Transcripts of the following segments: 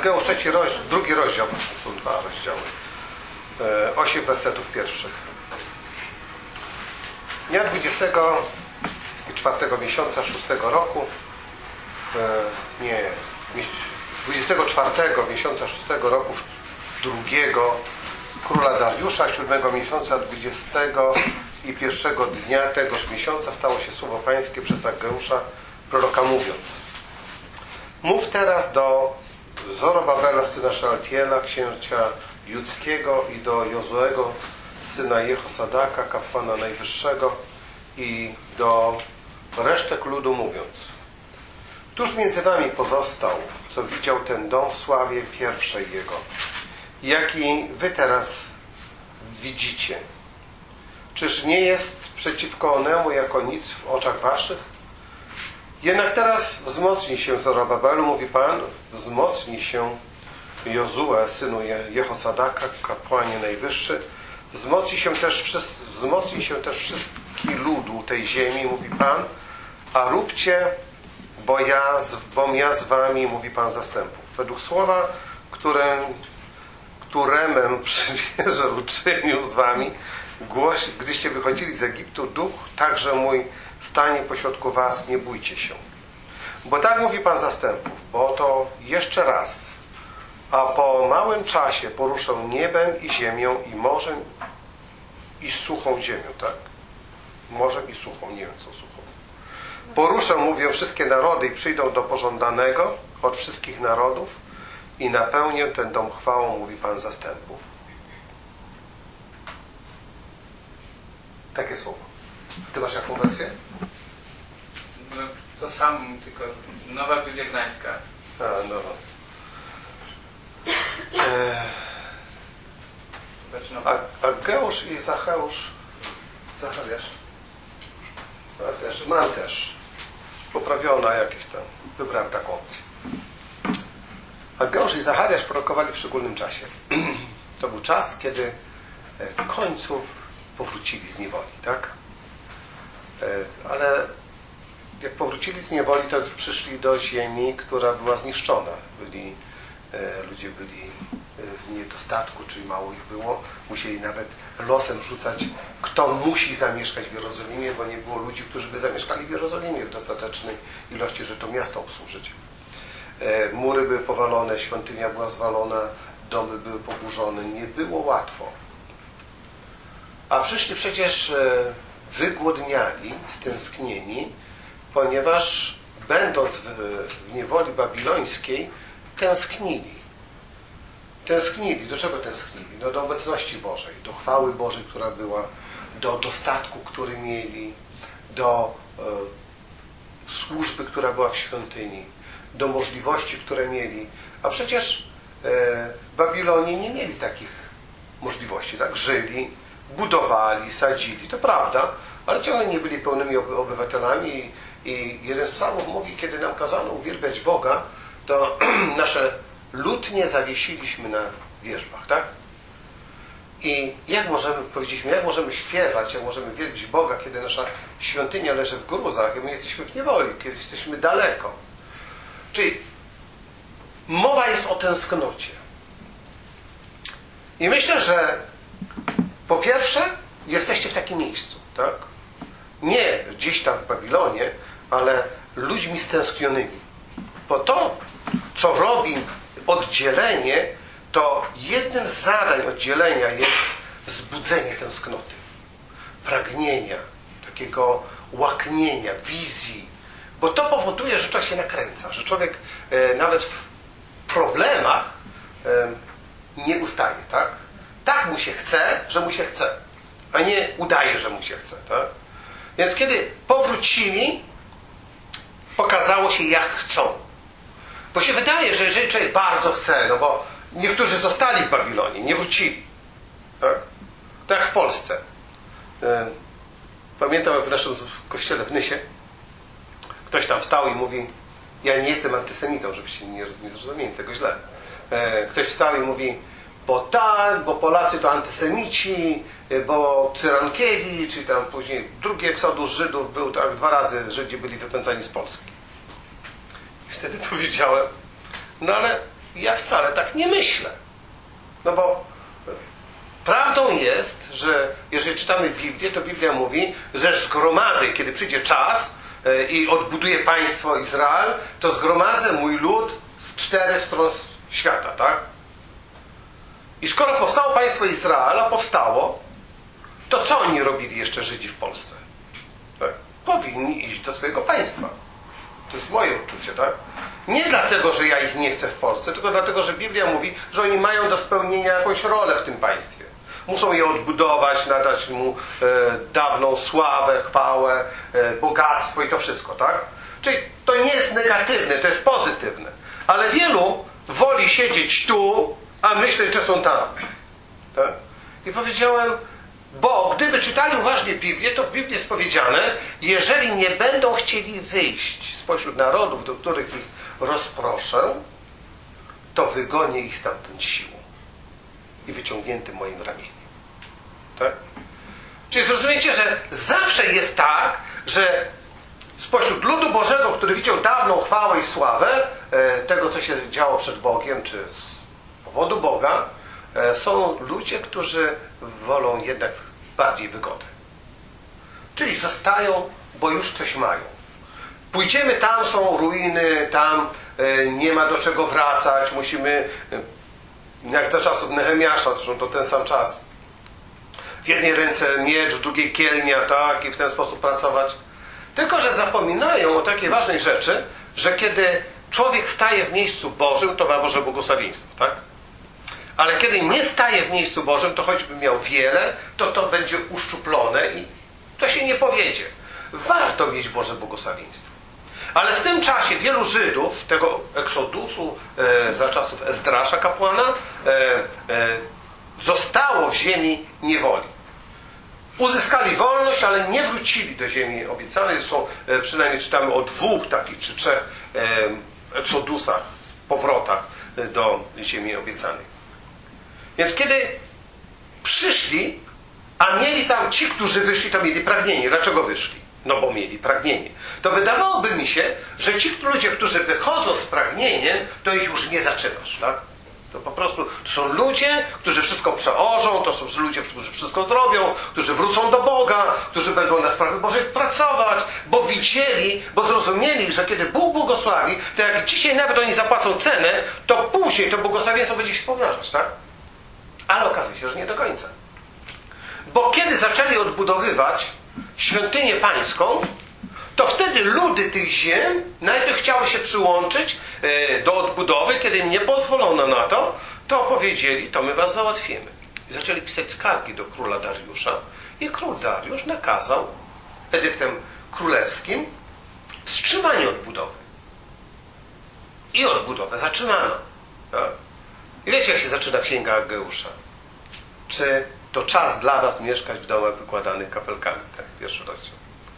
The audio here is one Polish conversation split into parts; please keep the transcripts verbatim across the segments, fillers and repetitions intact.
Ageusz, trzeci rozdział, drugi rozdział, są dwa rozdziały. Osiem wersetów pierwszych. Dnia dwudziestego czwartego miesiąca szóstego roku, nie, dwudziestego czwartego miesiąca szóstego roku drugiego króla Dariusza, siódmego miesiąca dwudziestego i pierwszego dnia tegoż miesiąca stało się słowo pańskie przez Ageusza proroka, mówiąc: mów teraz do Zorobabela syna Szaltiela, księcia judzkiego, i do Jozuego syna Jehosadaka, kapłana najwyższego, i do resztek ludu, mówiąc: któż między wami pozostał, co widział ten dom w sławie pierwszej jego, jaki wy teraz widzicie? Czyż nie jest przeciwko onemu jako nic w oczach waszych? Jednak teraz wzmocnij się, Zorobabelu, mówi Pan, wzmocnij się, Jozue, synu Jehosadaka, kapłanie najwyższy, wzmocnij się też wszyscy, wzmocnij się też wszystki ludu tej ziemi, mówi Pan, a róbcie, bo ja, bom ja z wami, mówi Pan zastępów. Według słowa, którym, któremem przymierze uczynił z wami, głoś, gdyście wychodzili z Egiptu, duch także mój stanie pośrodku was, nie bójcie się. Bo tak mówi Pan zastępów, bo to jeszcze raz, a po małym czasie poruszę niebem i ziemią, i morzem, i suchą ziemią, tak? Morzem i suchą, nie wiem co suchą. Poruszę, mówię, wszystkie narody i przyjdą do pożądanego od wszystkich narodów i napełnię ten dom chwałą, mówi Pan zastępów. Takie słowo. Ty masz jaką wersję? No, to samo, tylko Nowa Biblia Gdańska. A, no. A, Ageusz i Zacheusz, Zachariasz, a też, mam też poprawiona jakieś tam, wybrałem taką opcję. Ageusz i Zachariasz prorokowali w szczególnym czasie. To był czas, kiedy w końcu powrócili z niewoli, tak? Ale jak powrócili z niewoli, to przyszli do ziemi, która była zniszczona. Byli, ludzie byli w niedostatku, czyli mało ich było. Musieli nawet losem rzucać, kto musi zamieszkać w Jerozolimie, bo nie było ludzi, którzy by zamieszkali w Jerozolimie w dostatecznej ilości, żeby to miasto obsłużyć. Mury były powalone, świątynia była zwalona, domy były poburzone. Nie było łatwo. A przyszli przecież wygłodniali, stęsknieni, ponieważ będąc w, w niewoli babilońskiej, tęsknili. Tęsknili. Do czego tęsknili? No do obecności Bożej, do chwały Bożej, która była, do dostatku, który mieli, do e, służby, która była w świątyni, do możliwości, które mieli. A przecież e, Babilonie nie mieli takich możliwości, tak? Żyli, budowali, sadzili, to prawda, ale ciągle nie byli pełnymi obywatelami i jeden z psalmów mówi, kiedy nam kazano uwielbiać Boga, to nasze lutnie zawiesiliśmy na wierzbach, tak? I jak możemy, powiedzieliśmy, jak możemy śpiewać, jak możemy wielbić Boga, kiedy nasza świątynia leży w gruzach i my jesteśmy w niewoli, kiedy jesteśmy daleko. Czyli mowa jest o tęsknocie. I myślę, że po pierwsze jesteście w takim miejscu, tak? Nie gdzieś tam w Babilonie, ale ludźmi stęsknionymi. Bo to, co robi oddzielenie, to jednym z zadań oddzielenia jest wzbudzenie tęsknoty, pragnienia, takiego łaknienia, wizji. Bo to powoduje, że człowiek się nakręca, że człowiek e, nawet w problemach e, nie ustaje, tak? Tak mu się chce, że mu się chce, a nie udaje, że mu się chce, tak? Więc kiedy powrócili, pokazało się, jak chcą. Bo się wydaje, że jeżeli człowiek bardzo chce, no bo niektórzy zostali w Babilonie, nie wrócili. Tak, tak jak w Polsce. Pamiętam, jak w naszym kościele w Nysie ktoś tam wstał i mówi, ja nie jestem antysemitą, żebyście nie, nie zrozumieli tego źle. Ktoś wstał i mówi, bo tak, bo Polacy to antysemici, bo Cyrankiewicz, czy tam później drugi eksodus Żydów był, tak, dwa razy Żydzi byli wypędzani z Polski. I wtedy powiedziałem, no ale ja wcale tak nie myślę. No bo prawdą jest, że jeżeli czytamy Biblię, to Biblia mówi, że zgromadzę, kiedy przyjdzie czas i odbuduję państwo Izrael, to zgromadzę mój lud z czterech stron świata, tak? I skoro powstało państwo Izrael, a powstało, to co oni robili jeszcze Żydzi w Polsce? Tak? Powinni iść do swojego państwa. To jest moje odczucie, tak? Nie dlatego, że ja ich nie chcę w Polsce, tylko dlatego, że Biblia mówi, że oni mają do spełnienia jakąś rolę w tym państwie. Muszą je odbudować, nadać mu e, dawną sławę, chwałę, e, bogactwo i to wszystko, tak? Czyli to nie jest negatywne, to jest pozytywne. Ale wielu woli siedzieć tu, a myśleć, że są tam. Tak? I powiedziałem, bo gdyby czytali uważnie Biblię, to w Biblii jest powiedziane, jeżeli nie będą chcieli wyjść spośród narodów, do których ich rozproszę, to wygonię ich stamtąd siłą i wyciągniętym moim ramieniem. Tak? Czyli zrozumiecie, że zawsze jest tak, że spośród ludu Bożego, który widział dawną chwałę i sławę e, tego, co się działo przed Bogiem, czy z powodu Boga, e, są ludzie, którzy wolą jednak bardziej wygodę. Czyli zostają, bo już coś mają. Pójdziemy, tam są ruiny, tam e, nie ma do czego wracać, musimy, e, jak za czasów Nehemiasza, zresztą to ten sam czas, w jednej ręce miecz, w drugiej kielnia, tak, i w ten sposób pracować. Tylko że zapominają o takiej ważnej rzeczy, że kiedy człowiek staje w miejscu Bożym, to ma Boże błogosławieństwo, tak? Ale kiedy nie staje w miejscu Bożym, to choćby miał wiele, to to będzie uszczuplone i to się nie powiedzie. Warto mieć Boże błogosławieństwo. Ale w tym czasie wielu Żydów, tego Eksodusu e, za czasów Ezdrasza kapłana, e, e, zostało w ziemi niewoli. Uzyskali wolność, ale nie wrócili do ziemi obiecanej. Zresztą e, przynajmniej czytamy o dwóch takich czy trzech e, Eksodusach, powrotach e, do ziemi obiecanej. Więc kiedy przyszli, a mieli tam ci, którzy wyszli, to mieli pragnienie. Dlaczego wyszli? No bo mieli pragnienie. To wydawałoby mi się, że ci ludzie, którzy wychodzą z pragnieniem, to ich już nie zaczynasz, tak? To po prostu to są ludzie, którzy wszystko przeorzą, to są ludzie, którzy wszystko zrobią, którzy wrócą do Boga, którzy będą na sprawy Bożej pracować, bo widzieli, bo zrozumieli, że kiedy Bóg błogosławi, to jak dzisiaj nawet oni zapłacą cenę, to później to błogosławieństwo będzie się pomnażać, tak? Ale okazuje się, że nie do końca. Bo kiedy zaczęli odbudowywać świątynię pańską, to wtedy ludy tych ziem najpierw chciały się przyłączyć do odbudowy. Kiedy im nie pozwolono na to, to powiedzieli, to my was załatwimy. I zaczęli pisać skargi do króla Dariusza. I król Dariusz nakazał edyktem królewskim wstrzymanie odbudowy. I odbudowę zaczynano. Tak? I wiecie, jak się zaczyna księga Ageusza? Czy to czas dla was mieszkać w domach wykładanych kafelkami? Tak, pierwszy rozdział.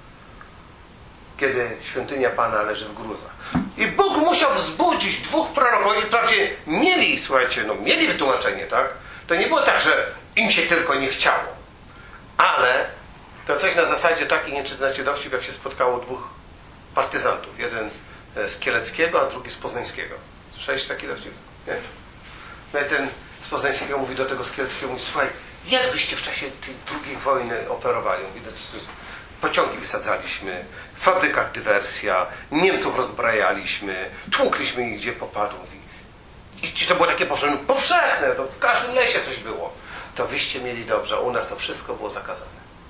Kiedy świątynia Pana leży w gruzach. I Bóg musiał wzbudzić dwóch proroków. Oni wprawdzie mieli, słuchajcie, no mieli wytłumaczenie, tak? To nie było tak, że im się tylko nie chciało. Ale to coś na zasadzie takiej, nie czy znacie dowcip, jak się spotkało dwóch partyzantów. Jeden z Kieleckiego, a drugi z Poznańskiego. Słyszeliście taki dowcip? Nie? No i ten z Poznańskiego mówi do tego z Kieleckiego, mówi, słuchaj, jak wyście w czasie tej drugiej wojny operowali? Mówi, pociągi wysadzaliśmy, w fabrykach dywersja, Niemców rozbrajaliśmy, tłukliśmy ich gdzie popadło. Mówi, i to było takie powszechne, to w każdym lesie coś było. To wyście mieli dobrze, a u nas to wszystko było zakazane.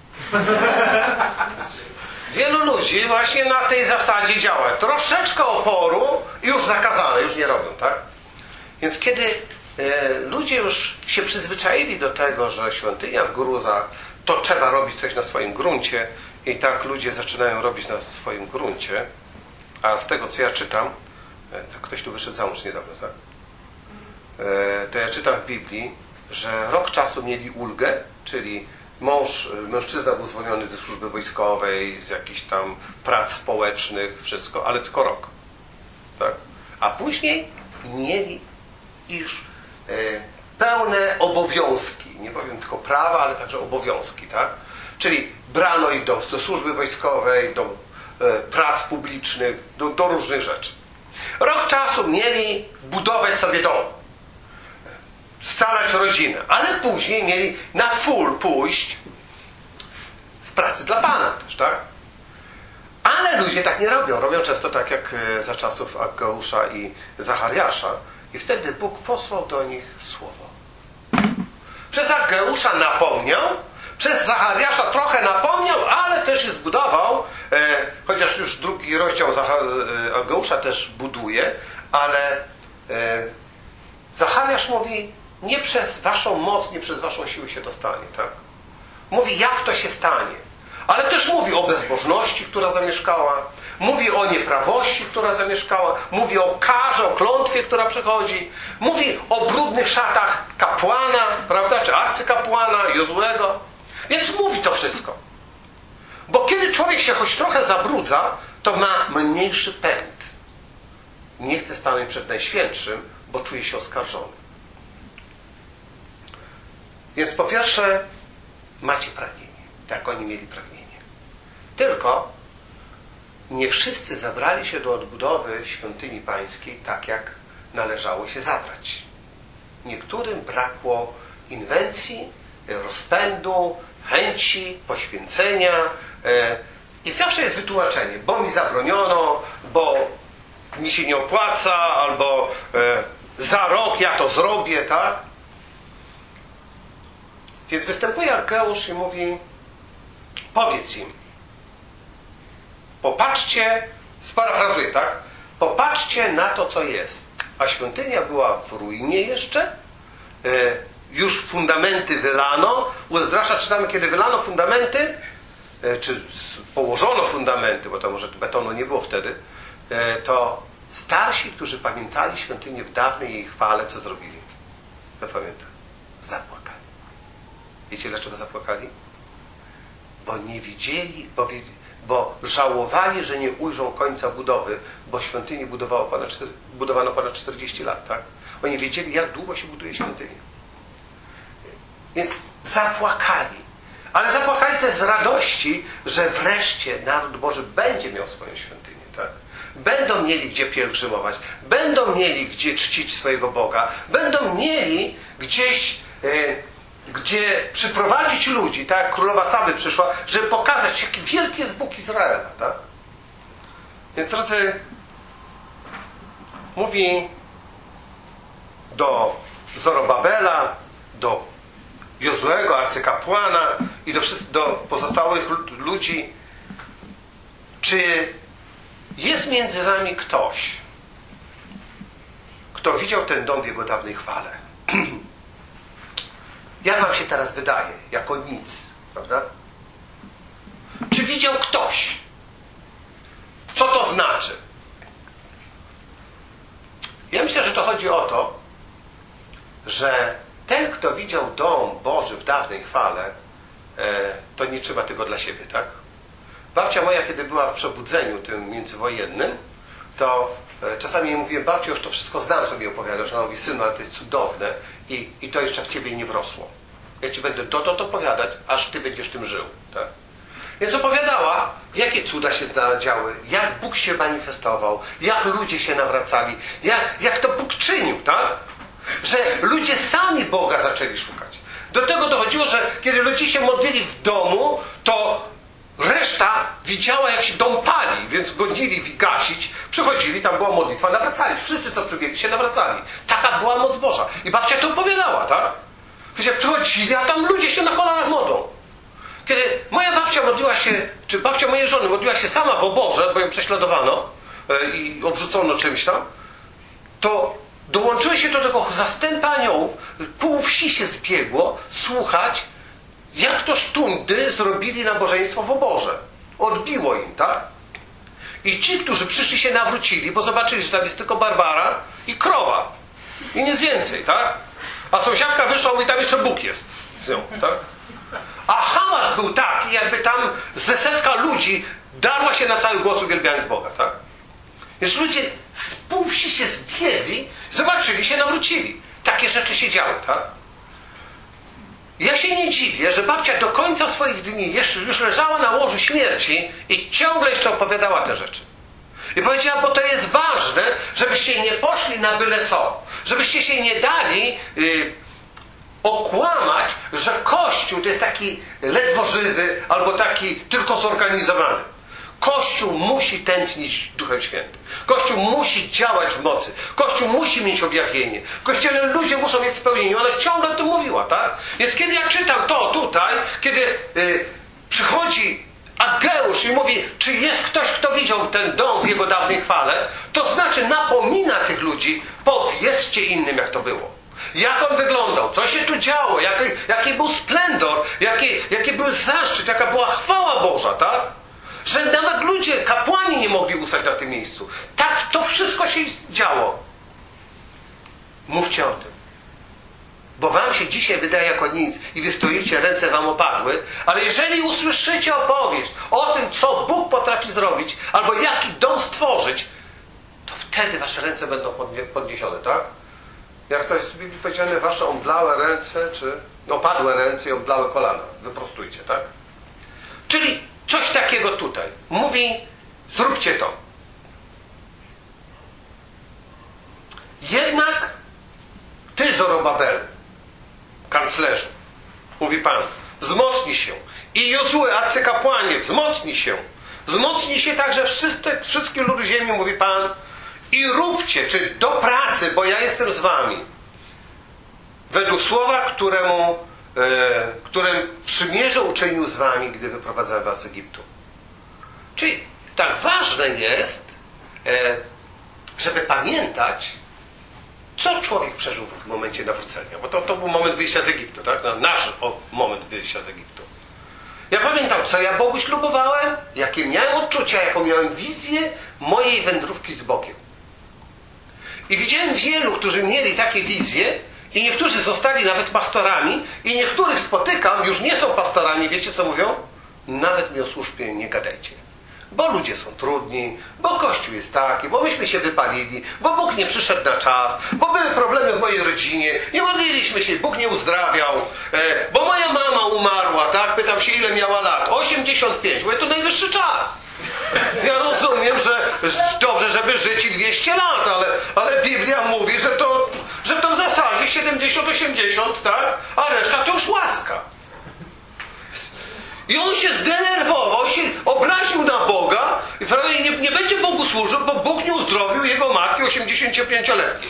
Wielu ludzi właśnie na tej zasadzie działa. Troszeczkę oporu i już zakazane, już nie robią, tak? Więc kiedy e, ludzie już się przyzwyczaili do tego, że świątynia w gruzach, to trzeba robić coś na swoim gruncie i tak ludzie zaczynają robić na swoim gruncie, a z tego, co ja czytam, e, to ktoś tu wyszedł za mąż niedawno, tak? E, to ja czytam w Biblii, że rok czasu mieli ulgę, czyli mąż, mężczyzna był zwolniony ze służby wojskowej, z jakichś tam prac społecznych, wszystko, ale tylko rok. Tak? A później mieli już e, pełne obowiązki, nie powiem tylko prawa, ale także obowiązki, tak? Czyli brano ich do, do służby wojskowej, do e, prac publicznych, do, do różnych rzeczy. Rok czasu mieli budować sobie dom, scalać rodzinę, ale później mieli na full pójść w pracy dla Pana też, tak? Ale ludzie tak nie robią. Robią często tak jak za czasów Aggeusza i Zachariasza. I wtedy Bóg posłał do nich słowo. Przez Aggeusza napomniał, przez Zachariasza trochę napomniał, ale też je zbudował, e, chociaż już drugi rozdział Aggeusza też buduje, ale e, Zachariasz mówi, nie przez waszą moc, nie przez waszą siłę się dostanie, tak? Mówi, jak to się stanie. Ale też mówi o bezbożności, która zamieszkała. Mówi o nieprawości, która zamieszkała. Mówi o karze, o klątwie, która przychodzi. Mówi o brudnych szatach kapłana, prawda? Czy arcykapłana, Jozłego. Więc mówi to wszystko. Bo kiedy człowiek się choć trochę zabrudza, to ma mniejszy pęd. Nie chce stanąć przed Najświętszym, bo czuje się oskarżony. Więc po pierwsze, macie pragnienie. Tak oni mieli pragnienie. Tylko nie wszyscy zabrali się do odbudowy świątyni pańskiej tak, jak należało się zabrać. Niektórym brakło inwencji, rozpędu, chęci, poświęcenia i zawsze jest wytłumaczenie, bo mi zabroniono, bo mi się nie opłaca, albo za rok ja to zrobię, tak? Więc występuje Ageusz i mówi, powiedz im, popatrzcie, sparafrazuję, tak? Popatrzcie na to, co jest. A świątynia była w ruinie jeszcze, yy, już fundamenty wylano. U Ezdrasza czytamy, kiedy wylano fundamenty, yy, czy położono fundamenty, bo to może betonu nie było wtedy, yy, to starsi, którzy pamiętali świątynię w dawnej jej chwale, co zrobili? Zapamiętam. Zapłakali. Wiecie, dlaczego zapłakali? Bo nie widzieli, bo, bo żałowali, że nie ujrzą końca budowy, bo świątynię budowało ponad, budowano ponad czterdzieści lat, tak? Oni wiedzieli, jak długo się buduje świątynię. Więc zapłakali. Ale zapłakali też z radości, że wreszcie naród Boży będzie miał swoją świątynię, tak? Będą mieli gdzie pielgrzymować, będą mieli gdzie czcić swojego Boga, będą mieli gdzieś... Yy, gdzie przyprowadzić ludzi, tak jak królowa Saby przyszła, żeby pokazać, jaki wielki jest Bóg Izraela, tak? Więc drodzy, mówi do Zorobabela, do Jozłego, arcykapłana i do, do pozostałych ludzi, czy jest między wami ktoś, kto widział ten dom w jego dawnej chwale? Jak wam się teraz wydaje? Jako nic, prawda? Czy widział ktoś? Co to znaczy? Ja myślę, że to chodzi o to, że ten, kto widział dom Boży w dawnej chwale, to nie trzyma tego dla siebie, tak? Babcia moja, kiedy była w przebudzeniu tym międzywojennym, to czasami jej mówiłem, babciu, już to wszystko znam, co mi opowiadasz. Ona mówi, synu, ale to jest cudowne i, i to jeszcze w ciebie nie wrosło. Ja ci będę dotąd opowiadać, aż ty będziesz tym żył. Tak? Więc opowiadała, jakie cuda się działy, jak Bóg się manifestował, jak ludzie się nawracali, jak, jak to Bóg czynił, tak? Że ludzie sami Boga zaczęli szukać. Do tego dochodziło, że kiedy ludzie się modlili w domu, to reszta widziała, jak się dom pali, więc gonili gasić, przychodzili, tam była modlitwa, nawracali. Wszyscy, co przybiegli, się nawracali. Taka była moc Boża. I babcia to opowiadała, tak? Wiecie, przychodzili, a tam ludzie się na kolanach modlą. Kiedy moja babcia modliła się, czy babcia mojej żony modliła się sama w oborze, bo ją prześladowano i obrzucono czymś tam, to dołączyły się do tego zastępy aniołów, pół wsi się zbiegło słuchać, jak to sztundy zrobili nabożeństwo w oborze. Odbiło im, tak? I ci, którzy przyszli, się nawrócili, bo zobaczyli, że tam jest tylko Barbara i krowa. I nic więcej, tak? A sąsiadka wyszła i tam jeszcze Bóg jest z nią, tak? A hałas był taki, jakby tam ze setka ludzi darła się na cały głos, uwielbiając Boga, tak? Więc ludzie z pół wsi się zbiegli, zobaczyli, się nawrócili. Takie rzeczy się działy, tak? Ja się nie dziwię, że babcia do końca swoich dni jeszcze już leżała na łożu śmierci i ciągle jeszcze opowiadała te rzeczy. I powiedziała, bo to jest ważne, żebyście nie poszli na byle co. Żebyście się nie dali yy, okłamać, że Kościół to jest taki ledwo żywy albo taki tylko zorganizowany. Kościół musi tętnić Duchem Świętym. Kościół musi działać w mocy. Kościół musi mieć objawienie. W Kościele ludzie muszą mieć spełnienie. Ona ciągle o tym mówiła, tak? Więc kiedy ja czytam to tutaj, kiedy yy, przychodzi Ageusz i mówi, czy jest ktoś, kto widział ten dom w jego dawnej chwale, to znaczy napomina tych ludzi, powiedzcie innym, jak to było. Jak on wyglądał, co się tu działo, jaki, jaki był splendor, jaki, jaki był zaszczyt, jaka była chwała Boża, tak? Że nawet ludzie, kapłani nie mogli ustać na tym miejscu. Tak, to wszystko się działo. Mówcie o tym. Bo wam się dzisiaj wydaje jako nic i wy stoicie, ręce wam opadły, ale jeżeli usłyszycie opowieść o tym, co Bóg potrafi zrobić, albo jaki dom stworzyć, to wtedy wasze ręce będą podniesione, tak? Jak to jest w Biblii powiedziane, wasze omdlałe ręce, czy opadłe ręce i omdlałe kolana. Wyprostujcie, tak? Czyli coś takiego tutaj. Mówi, zróbcie to. Jednak ty, Zorobabel, kanclerzu, mówi Pan, wzmocnij się. I Jozue, arcykapłanie, wzmocnij się. Wzmocnij się także wszyscy, wszystkie ludy ziemi, mówi Pan, i róbcie, czy do pracy, bo ja jestem z wami. Według słowa, któremu, e, którym przymierze uczynił z wami, gdy wyprowadzałem was z Egiptu. Czyli tak ważne jest, e, żeby pamiętać, co człowiek przeżył w momencie nawrócenia. Bo to, to był moment wyjścia z Egiptu, tak? No, nasz o, moment wyjścia z Egiptu. Ja pamiętam, co ja Bogu ślubowałem, jakie miałem odczucia, jaką miałem wizję mojej wędrówki z Bogiem. I widziałem wielu, którzy mieli takie wizje i niektórzy zostali nawet pastorami i niektórych spotykam, już nie są pastorami, wiecie co mówią? Nawet mi o służbie nie gadajcie. Bo ludzie są trudni, bo Kościół jest taki, bo myśmy się wypalili, bo Bóg nie przyszedł na czas, bo były problemy w mojej rodzinie, nie modliliśmy się, Bóg nie uzdrawiał, e, bo moja mama umarła, tak? Pytam się, ile miała lat? osiemdziesiąt pięć, mówię, to najwyższy czas. Ja rozumiem, że dobrze, żeby żyć i dwieście lat, ale, ale Biblia mówi, że to, że to w zasadzie siedemdziesiąt osiemdziesiąt, tak? A reszta to już łaska. I on się zdenerwował, się obraził na Boga i nie, nie będzie Bogu służył, bo Bóg nie uzdrowił jego matki osiemdziesięciopięcioletniej.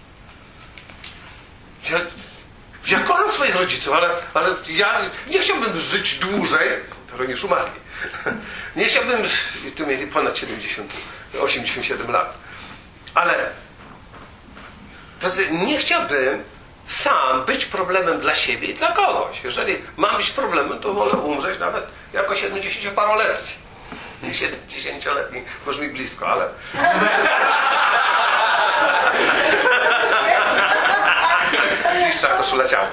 Ja, ja kocham swoich rodziców, ale, ale ja nie chciałbym żyć dłużej, to nie umarli. Nie chciałbym, tu mieli ponad siedemdziesiąt, osiemdziesiąt siedem lat. Ale to znaczy, nie chciałbym sam być problemem dla siebie i dla kogoś. Jeżeli mam być problemem, to wolę umrzeć nawet jako siedemdziesięcioparoletni. Nie siedemdziesięcioletni, może mi blisko, ale... Liszcza koszula ciała.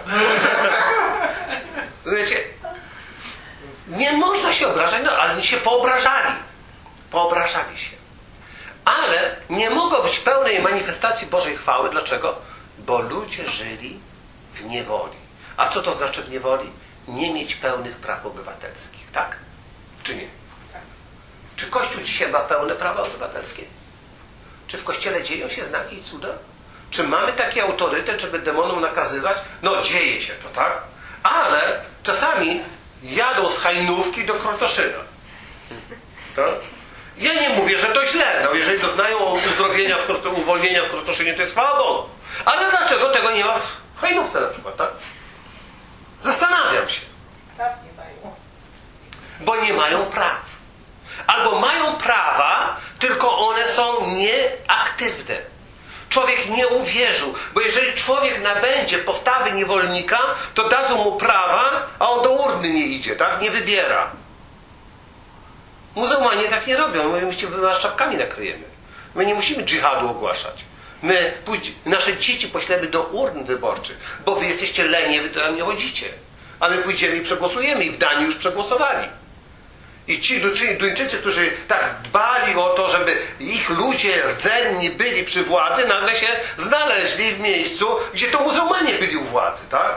Wiecie, nie można się obrażać, no, ale oni się poobrażali. Poobrażali się. Ale nie mogło być pełnej manifestacji Bożej chwały. Dlaczego? Bo ludzie żyli w niewoli. A co to znaczy w niewoli? Nie mieć pełnych praw obywatelskich. Tak? Czy nie? Tak. Czy Kościół dzisiaj ma pełne prawa obywatelskie? Czy w Kościele dzieją się znaki i cuda? Czy mamy taki autorytet, żeby demonom nakazywać? No dzieje się to, tak? Ale czasami jadą z Hajnówki do Krotoszyna. Tak? Ja nie mówię, że to źle. No, jeżeli doznają uzdrowienia, w Kroto, uwolnienia w Krotoszynie, to jest chwała Bogu. Ale dlaczego tego nie ma w Hajnówce na przykład, tak? Zastanawiam się. Praw nie mają. Bo nie mają praw. Albo mają prawa, tylko one są nieaktywne. Człowiek nie uwierzył, bo jeżeli człowiek nabędzie postawy niewolnika, to dadzą mu prawa, a on do urny nie idzie, tak? Nie wybiera. Muzułmanie tak nie robią. My się was czapkami nakryjemy. My nie musimy dżihadu ogłaszać. My pójdź, nasze dzieci poślemy do urn wyborczych, bo wy jesteście lenie, wy tam nie chodzicie. A my pójdziemy i przegłosujemy i w Danii już przegłosowali. I ci Duńczycy, którzy tak dbali o to, żeby ich ludzie rdzenni byli przy władzy, nagle się znaleźli w miejscu, gdzie to muzułmanie byli u władzy, tak?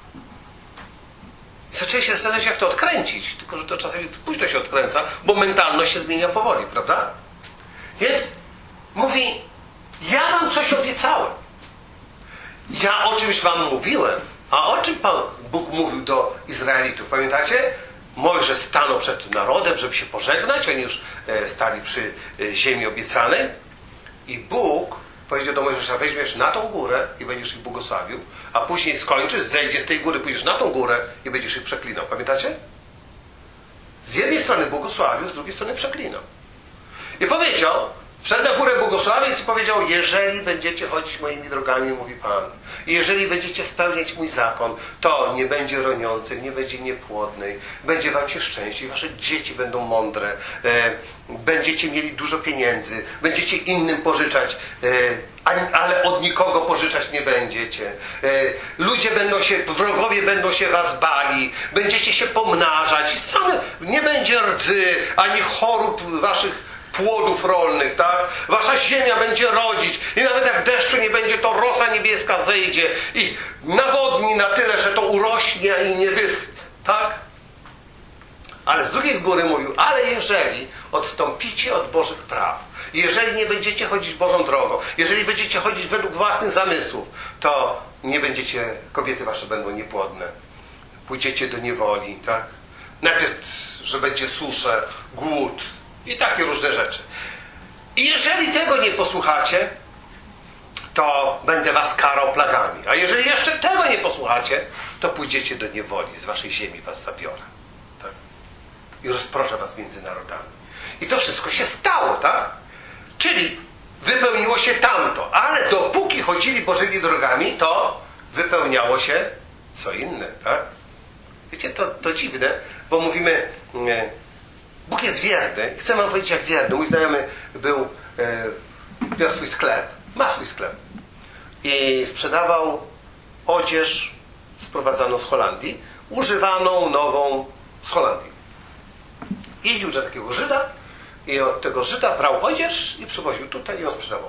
I zaczęli się zastanawiać, jak to odkręcić. Tylko że to czasami późno się odkręca, bo mentalność się zmienia powoli, prawda? Więc już wam mówiłem. A o czym Pan Bóg mówił do Izraelitów? Pamiętacie? Mojżesz stanął przed narodem, żeby się pożegnać. Oni już stali przy ziemi obiecanej. I Bóg powiedział do Mojżesza: weźmiesz na tą górę i będziesz ich błogosławił, a później skończysz, zejdziesz z tej góry, pójdziesz na tą górę i będziesz ich przeklinał. Pamiętacie? Z jednej strony błogosławił, z drugiej strony przeklinał. I powiedział, wszedł na górę błogosławiec i powiedział: jeżeli będziecie chodzić moimi drogami, mówi Pan, i jeżeli będziecie spełniać mój zakon, to nie będzie roniących, nie będzie niepłodnej, będzie wam się szczęście, wasze dzieci będą mądre, e, będziecie mieli dużo pieniędzy, będziecie innym pożyczać, e, ale od nikogo pożyczać nie będziecie. E, ludzie będą się, wrogowie będą się was bali, będziecie się pomnażać, same, nie będzie rdzy, ani chorób waszych płodów rolnych, tak? Wasza ziemia będzie rodzić i nawet jak deszczu nie będzie, to rosa niebieska zejdzie i nawodni na tyle, że to urośnie i nie wyschnie, tak? Ale z drugiej z góry mówił: ale jeżeli odstąpicie od Bożych praw, jeżeli nie będziecie chodzić Bożą drogą, jeżeli będziecie chodzić według własnych zamysłów, to nie będziecie, kobiety wasze będą niepłodne, pójdziecie do niewoli, tak? Najpierw, że będzie susze, głód i takie różne rzeczy. I jeżeli tego nie posłuchacie, to będę was karał plagami. A jeżeli jeszcze tego nie posłuchacie, to pójdziecie do niewoli, z waszej ziemi was zabiorę. Tak? I rozproszę was między narodami. I to wszystko się stało, tak? Czyli wypełniło się tamto. Ale dopóki chodzili Bożymi drogami, to wypełniało się co inne, tak? Wiecie, to, to dziwne, bo mówimy... Nie, Bóg jest wierny. Chcę wam powiedzieć, jak wierny. Mój znajomy był, e, miał swój sklep, ma swój sklep i sprzedawał odzież sprowadzaną z Holandii, używaną, nową z Holandii. Jeździł do takiego Żyda i od tego Żyda brał odzież i przywoził tutaj i ją sprzedawał.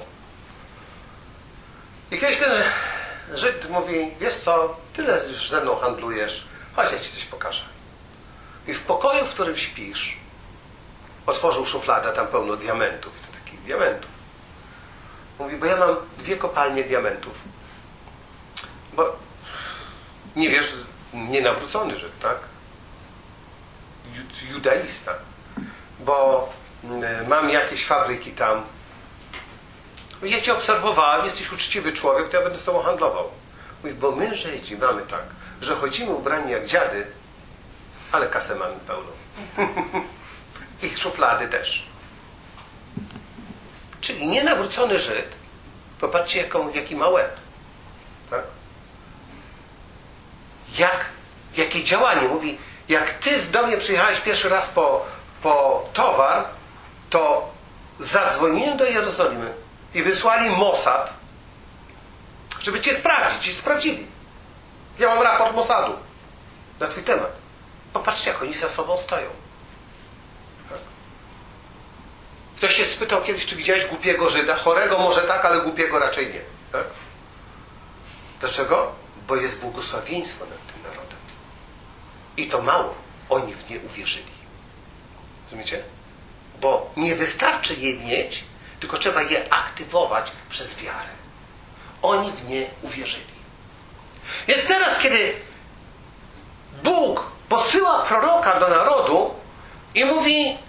I kiedyś ten Żyd mówi: wiesz co, tyle już ze mną handlujesz, chodź, ja ci coś pokażę. I w pokoju, w którym śpisz, otworzył szufladę, tam pełno diamentów, to takich diamentów. Mówi: bo ja mam dwie kopalnie diamentów. Bo nie wiesz, nienawrócony Żyd, tak? Judaista. Bo mam jakieś fabryki tam. Ja cię obserwowałem, jesteś uczciwy człowiek, to ja będę z tobą handlował. Mówi: bo my Żydzi mamy tak, że chodzimy ubrani jak dziady, ale kasę mamy pełną. I szuflady też. Czyli nienawrócony Żyd, popatrzcie, jaką, jaki ma łeb. Tak? Jak, jakie działanie. Mówi: jak ty do mnie przyjechałeś pierwszy raz po, po towar, to zadzwoniłem do Jerozolimy i wysłali Mossad, żeby cię sprawdzić. I sprawdzili. Ja mam raport Mossadu na twój temat. Popatrzcie, jak oni za sobą stoją. Tak? Ktoś się spytał kiedyś, czy widziałeś głupiego Żyda? Chorego może tak, ale głupiego raczej nie. Tak? Dlaczego? Bo jest błogosławieństwo nad tym narodem. I to mało. Oni w nie uwierzyli. Rozumiecie? Bo nie wystarczy je mieć, tylko trzeba je aktywować przez wiarę. Oni w nie uwierzyli. Więc teraz, kiedy Bóg posyła proroka do narodu i mówi: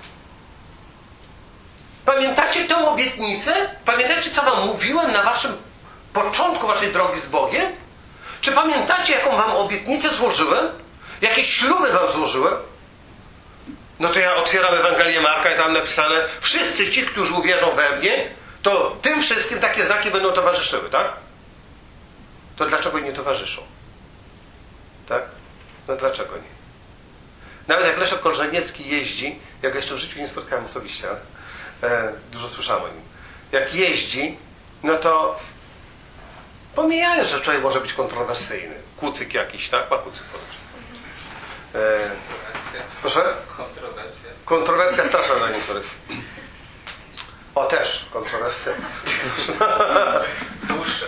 pamiętacie tę obietnicę? Pamiętacie, co wam mówiłem na waszym początku waszej drogi z Bogiem? Czy pamiętacie, jaką wam obietnicę złożyłem? Jakie śluby wam złożyłem? No to ja otwieram Ewangelię Marka i tam napisane: wszyscy ci, którzy uwierzą we mnie, to tym wszystkim takie znaki będą towarzyszyły, tak? To dlaczego nie towarzyszą? Tak? No dlaczego nie? Nawet jak Leszek Kolżeniecki jeździ, ja go jeszcze w życiu nie spotkałem osobiście, ale e, dużo słyszałem o nim. Jak jeździ, no to pomijając, że człowiek może być kontrowersyjny. Kucyk jakiś, tak? Ma kucyk ponoć. E, proszę? Kontrowersja. Kontrowersja straszna dla niektórych. O, też kontrowersja. Dłuższe.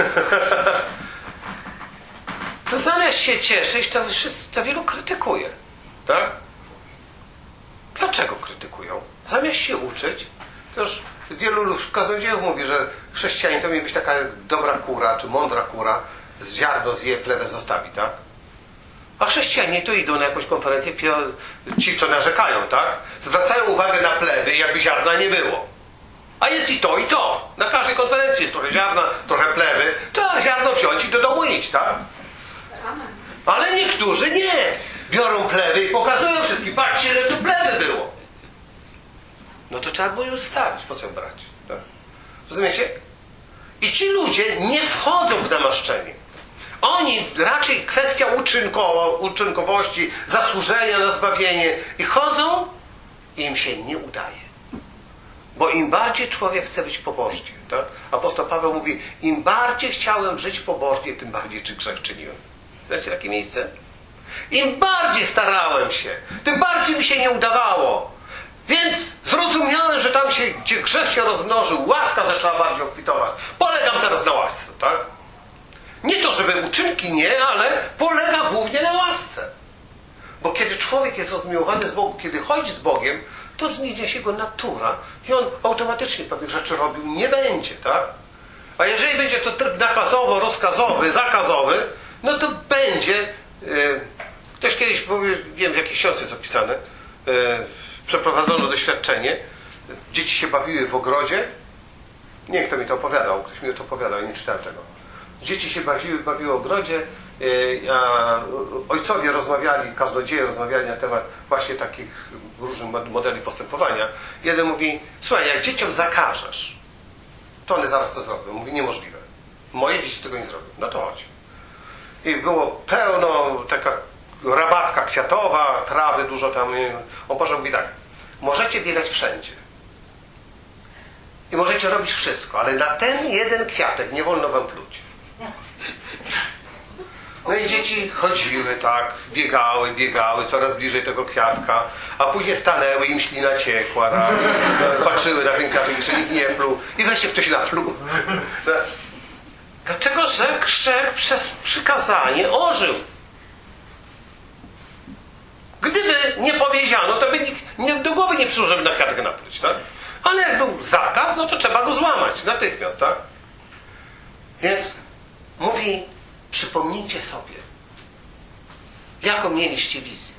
To zamiast się cieszyć, to, wszyscy, to wielu krytykuje. Tak? Dlaczego krytykują? Zamiast się uczyć, to już wielu kaznodziejów mówi, że chrześcijanin to miał być taka dobra kura, czy mądra kura, z ziarno zje, plewę zostawi, tak? A chrześcijanie to idą na jakąś konferencję, ci co narzekają, tak? Zwracają uwagę na plewy, jakby ziarna nie było. A jest i to, i to. Na każdej konferencji jest trochę ziarna, trochę plewy. Trzeba ziarno wziąć i do domu iść, tak? Ale niektórzy nie. Biorą plewy i pokazują wszystkim. Patrzcie, ile tu plewy było. No to trzeba było ją zostawić. Po co ją brać? Tak? Rozumiecie? I ci ludzie nie wchodzą w namaszczenie. Oni raczej kwestia uczynkowo, uczynkowości, zasłużenia na zbawienie. I chodzą i im się nie udaje. Bo im bardziej człowiek chce być pobożny, tak? Apostoł Paweł mówi, im bardziej chciałem żyć pobożnie, tym bardziej czy grzech czyniłem. Znacie takie miejsce? Im bardziej starałem się, tym bardziej mi się nie udawało. Więc zrozumiałem, że tam się, gdzie grzech się rozmnożył, łaska zaczęła bardziej obfitować. Polegam teraz na łasce, tak? Nie to, żeby uczynki nie, ale polega głównie na łasce. Bo kiedy człowiek jest rozmiłowany z Bogiem, kiedy chodzi z Bogiem, to zmienia się jego natura i on automatycznie pewnych rzeczy robił nie będzie, tak? A jeżeli będzie to tryb nakazowo, rozkazowy, zakazowy, no to będzie, yy, ktoś kiedyś powiedział, wiem, w jakiejś książce jest opisane, yy, przeprowadzono doświadczenie, dzieci się bawiły w ogrodzie, nie wiem, kto mi to opowiadał, ktoś mi to opowiadał, ja nie czytałem tego. Dzieci się bawiły, bawiły w ogrodzie, a ojcowie rozmawiali, kaznodzieje rozmawiali na temat właśnie takich różnych modeli postępowania. Jeden mówi, słuchaj, jak dzieciom zakażesz, to one zaraz to zrobią. Mówi, niemożliwe. Moje dzieci tego nie zrobią. No to chodź. I było pełno, taka rabatka kwiatowa, trawy dużo tam. On poszedł, mówi tak, możecie biegać wszędzie. I możecie robić wszystko, ale na ten jeden kwiatek nie wolno wam pluć. No i dzieci chodziły tak, biegały, biegały, coraz bliżej tego kwiatka, a później stanęły, im ślina ciekła, tak? Patrzyły na ten kwiatek, jeszcze nikt nie pluł i wreszcie ktoś napluł. Dlaczego że grzech przez przykazanie ożył? Gdyby nie powiedziano, to by nikt nie, do głowy nie przyszło, żeby na kwiatek napluć, tak? Ale jak był zakaz, no to trzeba go złamać natychmiast, tak? Więc mówi, przypomnijcie sobie, jaką mieliście wizję,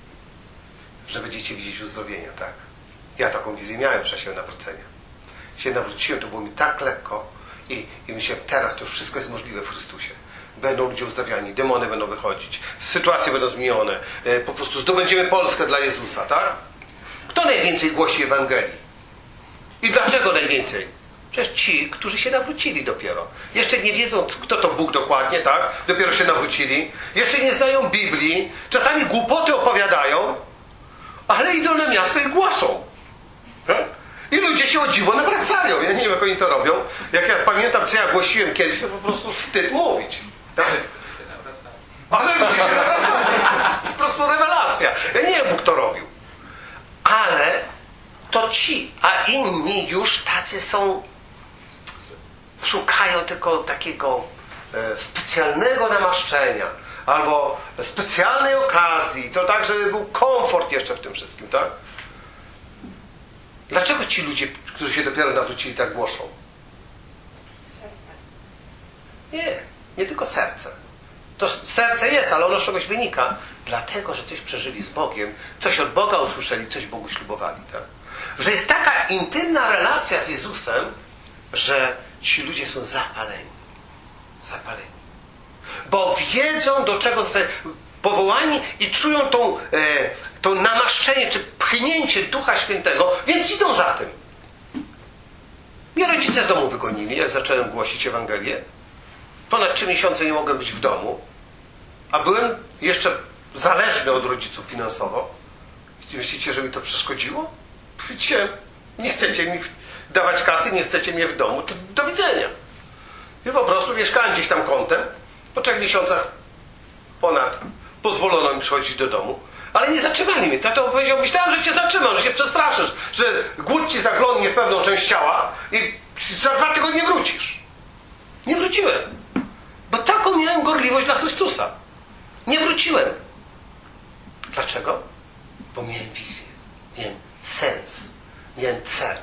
że będziecie widzieć uzdrowienia, tak? Ja taką wizję miałem w czasie nawrócenia. Się nawróciłem, to było mi tak lekko i, i myślałem, teraz to już wszystko jest możliwe w Chrystusie. Będą ludzie uzdrawiani, demony będą wychodzić, sytuacje będą zmienione, po prostu zdobędziemy Polskę dla Jezusa, tak? Kto najwięcej głosi Ewangelii? I dlaczego najwięcej? Przecież ci, którzy się nawrócili dopiero. Jeszcze nie wiedzą, kto to Bóg dokładnie, tak? Dopiero się nawrócili. Jeszcze nie znają Biblii. Czasami głupoty opowiadają, ale idą na miasto i głoszą. I ludzie się o dziwo nawracają. Ja nie wiem, jak oni to robią. Jak ja pamiętam, co ja głosiłem kiedyś, to po prostu wstyd mówić. Tak? Ale ludzie się nawracają. Po prostu rewelacja. Ja nie wiem, Bóg to robił. Ale to ci, a inni już tacy są, szukają tylko takiego e, specjalnego namaszczenia albo specjalnej okazji, to tak, żeby był komfort jeszcze w tym wszystkim, tak? Dlaczego ci ludzie, którzy się dopiero nawrócili, tak głoszą? Serce. Nie, nie tylko serce. To serce jest, ale ono z czegoś wynika. Dlatego, że coś przeżyli z Bogiem, coś od Boga usłyszeli, coś Bogu ślubowali, tak? Że jest taka intymna relacja z Jezusem, że ci ludzie są zapaleni. Zapaleni. Bo wiedzą, do czego zostali powołani i czują tą, e, to namaszczenie, czy pchnięcie Ducha Świętego, więc idą za tym. Mnie rodzice z domu wygonili, jak zacząłem głosić Ewangelię. Ponad trzy miesiące nie mogłem być w domu, a byłem jeszcze zależny od rodziców finansowo. I myślicie, że mi to przeszkodziło? Powiedziałem, nie chcecie mi dawać kasy, nie chcecie mnie w domu, to do widzenia. I po prostu mieszkałem gdzieś tam kątem. Po trzech miesiącach ponad pozwolono mi przychodzić do domu. Ale nie zatrzymali mnie. Tato powiedział, myślałem, że cię zatrzymam, że się przestraszysz, że głód ci zaglądnie w pewną część ciała i za dwa tygodnie wrócisz. Nie wróciłem. Bo taką miałem gorliwość dla Chrystusa. Nie wróciłem. Dlaczego? Bo miałem wizję. Miałem sens. Miałem cel.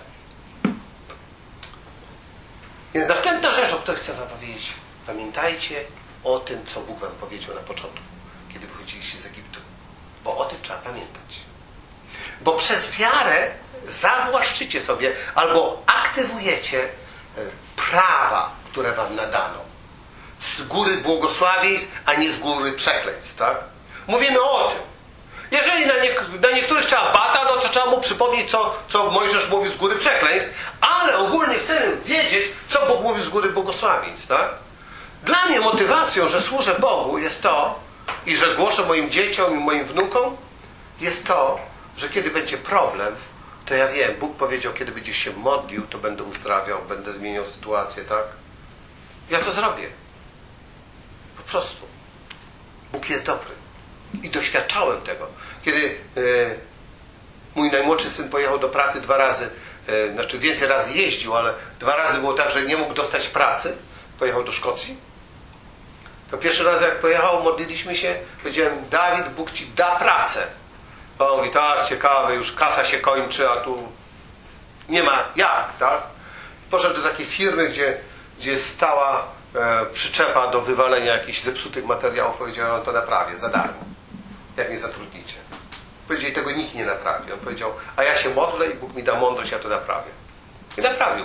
Więc następna rzecz, o której chcę wam powiedzieć. Pamiętajcie, o tym, co Bóg wam powiedział na początku, kiedy wychodziliście z Egiptu. Bo o tym trzeba pamiętać. Bo przez wiarę zawłaszczycie sobie albo aktywujecie prawa, które wam nadano. Z góry błogosławieństw, a nie z góry przekleństw, tak? Mówimy o tym. Jeżeli na, nie, na niektórych trzeba bata, no to trzeba mu przypomnieć, co, co Mojżesz mówił z góry przekleństw, ale ogólnie chcemy wiedzieć, co Bóg mówił z góry błogosławieństw, tak? Dla mnie motywacją, że służę Bogu, jest to, i że głoszę moim dzieciom i moim wnukom, jest to, że kiedy będzie problem, to ja wiem, Bóg powiedział, kiedy będziesz się modlił, to będę uzdrawiał, będę zmieniał sytuację, tak? Ja to zrobię. Po prostu. Bóg jest dobry. I doświadczałem tego. Kiedy e, mój najmłodszy syn pojechał do pracy dwa razy, e, znaczy więcej razy jeździł, ale dwa razy było tak, że nie mógł dostać pracy. Pojechał do Szkocji. To pierwszy raz jak pojechał, modliliśmy się, powiedziałem, Dawid, Bóg ci da pracę. A on mówi, tak, ciekawe, już kasa się kończy, a tu nie ma jak, tak? Poszedł do takiej firmy, gdzie, gdzie stała e, przyczepa do wywalenia jakichś zepsutych materiałów. Powiedział, on to naprawię za darmo, jak mnie zatrudnicie. Powiedzieli, tego nikt nie naprawi. On powiedział, a ja się modlę i Bóg mi da mądrość, ja to naprawię. I naprawił.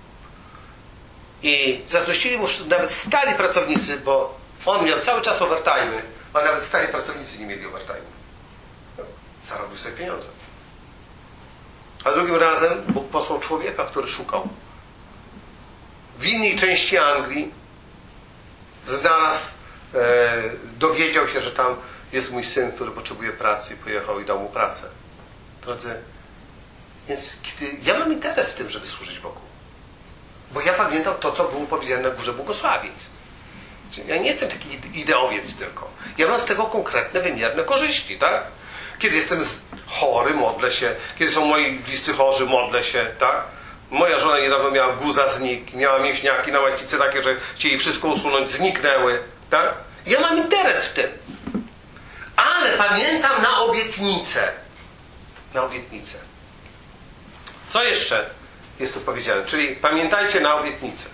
I zazdrościli mu nawet stali pracownicy, bo on miał cały czas overtime'y, a nawet stali pracownicy nie mieli overtime'u. Zarobił sobie pieniądze. A drugim razem Bóg posłał człowieka, który szukał. W innej części Anglii znalazł, e, dowiedział się, że tam jest mój syn, który potrzebuje pracy i pojechał i dał mu pracę. Drodzy, więc kiedy ja mam interes w tym, żeby służyć Bogu. Bo ja pamiętam to, co było powiedziane na górze błogosławieństw. Ja nie jestem taki ideowiec tylko. Ja mam z tego konkretne, wymierne korzyści, tak? Kiedy jestem chory, modlę się. Kiedy są moi bliscy chorzy, modlę się, tak? Moja żona niedawno miała guza, znik. Miała mięśniaki na łacicy takie, że chcieli wszystko usunąć, zniknęły, tak? Ja mam interes w tym. Ale pamiętam na obietnicę. Na obietnicę. Co jeszcze jest tu powiedziane? Czyli pamiętajcie na obietnicę.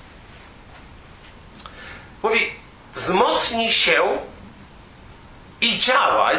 Mówi, wzmocnij się i działaj,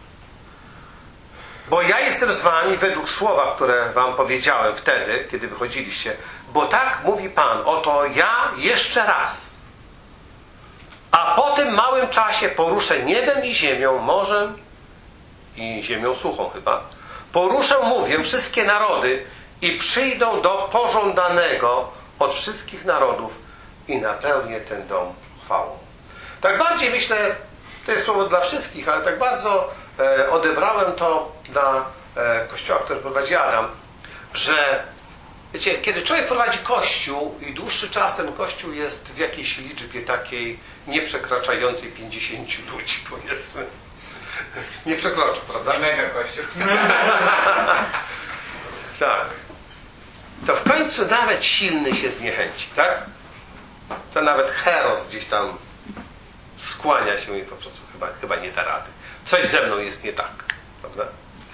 bo ja jestem z wami według słowa, które wam powiedziałem wtedy, kiedy wychodziliście. Bo tak mówi Pan, oto ja jeszcze raz, a po tym małym czasie poruszę niebem i ziemią, morzem i ziemią suchą chyba. Poruszę, mówię, wszystkie narody i przyjdą do pożądanego od wszystkich narodów i napełnię ten dom chwałą. Tak bardziej myślę, to jest słowo dla wszystkich, ale tak bardzo e, odebrałem to dla e, kościoła, który prowadzi Adam, że wiecie, kiedy człowiek prowadzi kościół i dłuższy czas ten kościół jest w jakiejś liczbie takiej nie przekraczającej pięćdziesięciu ludzi, powiedzmy. Nie przekroczy, prawda? Mega kościół. Tak. To w końcu nawet silny się zniechęci, tak? To nawet Heros gdzieś tam skłania się i po prostu chyba, chyba nie da rady. Coś ze mną jest nie tak, prawda?